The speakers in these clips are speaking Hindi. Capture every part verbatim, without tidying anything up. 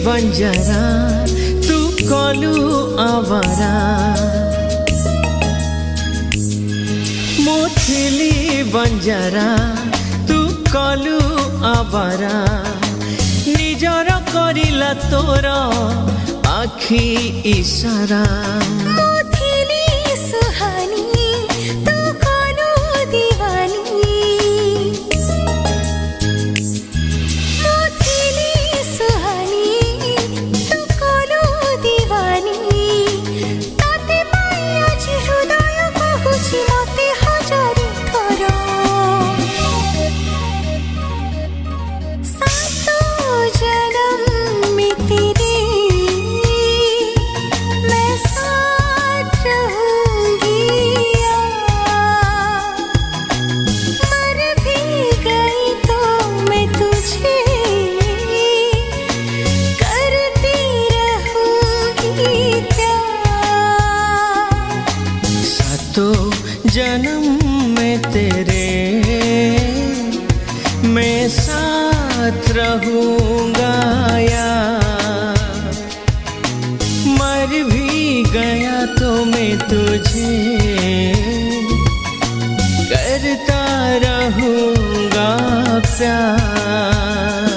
बंजारा तू कलू आवारा मु थिली बंजारा तू कलू आवारा निजर करिला तोर आखि इशारा जन्म में तेरे मैं साथ रहूंगा यार मर भी गया तो मैं तुझे करता रहूंगा प्यार।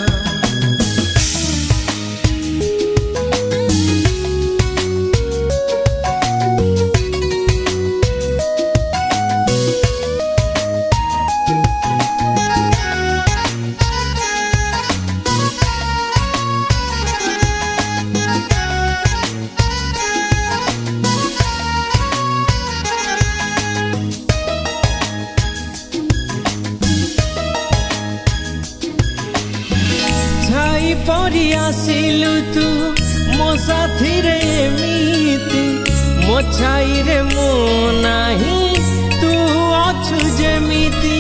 परी आसिलु तू मो साथी रे एमिति मो छाई रे मो नाही तू अछु जेमिति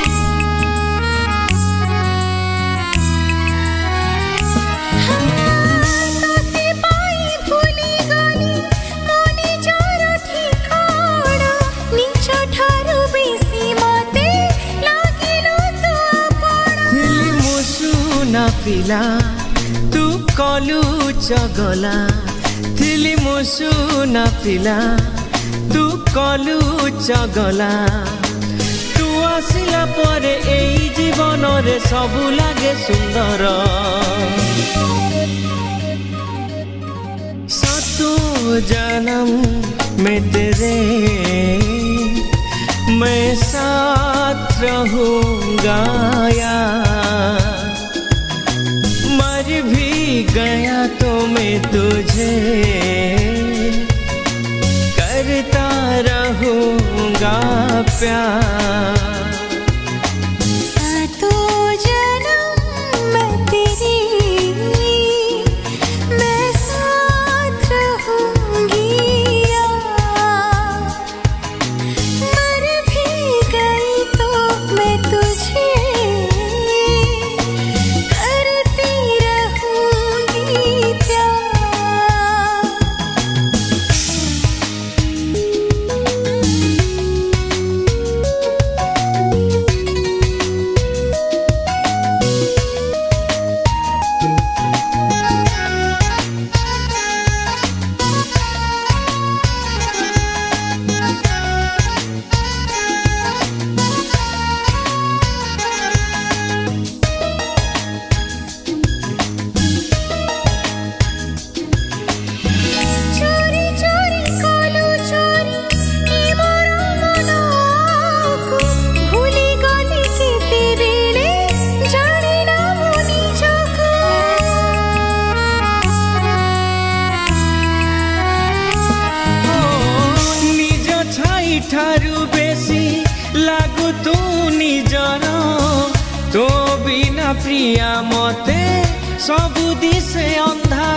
पिला तू कलू चगला थिली मुसु ना पिला तू कलू चगला तू आसिला परे एई जीवन रे सबु लागे सुंदर सातो जन्म में तेरे मैं साथ रहूंगा यार मर भी गया तो मैं तुझे करता रहूंगा प्यार। ठारू बेसी लागू तू निजर तो बिना प्रिया मते सबु दिसे अंधार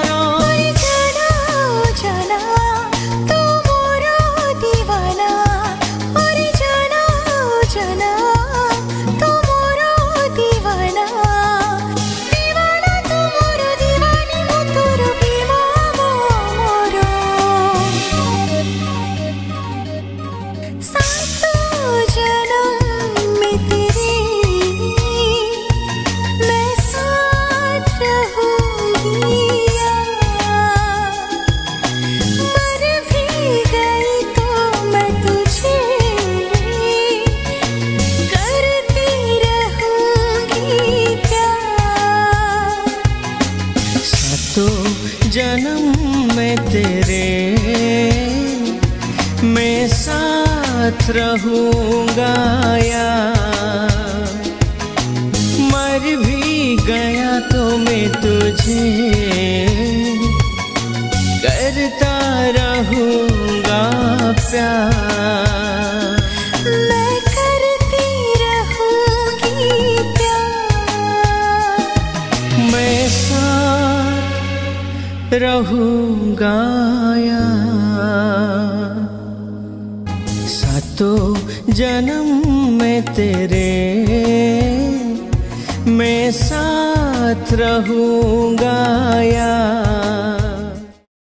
मैं साथ रहूंगी। जन्म में तेरे मैं साथ रहूंगा यार। मर भी गया तो मैं तुझे करता रहूंगा प्यार। मैं करती रहूंगी प्यार। मैं साथ रहूंगा यार। सातों जन्म में तेरे मैं साथ रहूंगा यार।